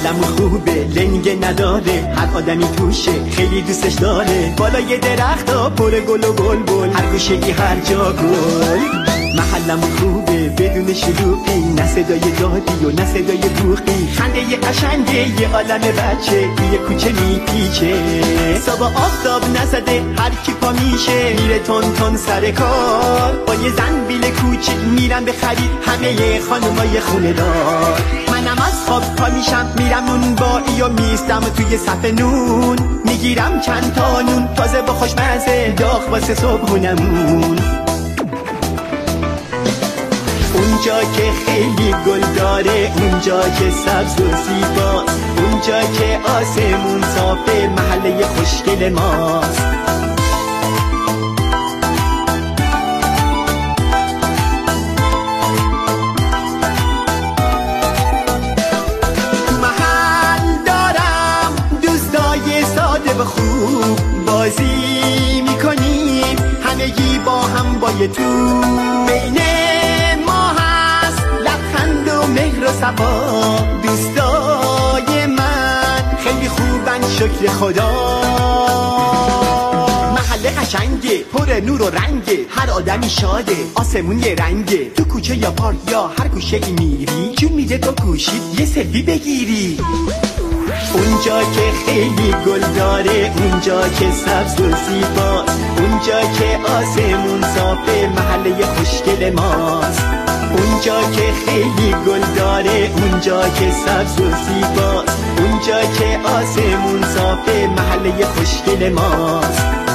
محلمون خوبه، لنگه نداره، هر آدمی توشه خیلی دوستش داره. بالای درختا پر گل و بلبل، هر گوشه‌ای هر جا گل. محلمون خوبه بدون شلوغی، نه صدای دادی و نه صدای بوقی. خنده یه قشنگه یه عالم بچه توی کوچه میپیچه. صبح آفتاب نزده هر کی پا میشه میره تون تون سر کار. با یه زنبیل کوچیک میرم به خرید همه خانمای خونه دار. منم از خواب پا میشم میرم اون بایی و میستم توی صف نون. میگیرم چند تا نون تازه با خوشمزه، داغ واسه صبحونمون. اونجا که خیلی گل داره، اونجا که سبز و زیباست، اونجا که آسمون صافه، محله خوشگل ماست. محل دارم دوستای ساده و خوب، بازی میکنیم همگی با هم با یه تو. بینه مهر و صفا دوستای من خیلی خوبن شکر خدا. محله قشنگه پر نور و رنگه، هر آدمی شاده، آسمون یه رنگه. تو کوچه یا پارک یا هر گوشه ای میری، جون میده تو گوشید یه سلفی بگیری. اونجا که خیلی گل داره، اونجا که سبز و زیباست، اونجا که آسمون صافه، محله خوشگل ماست. اونجا که خیلی گل داره، اونجا که سبز و زیباست، اونجا که آسمون صافه، محله خوشگل ماست.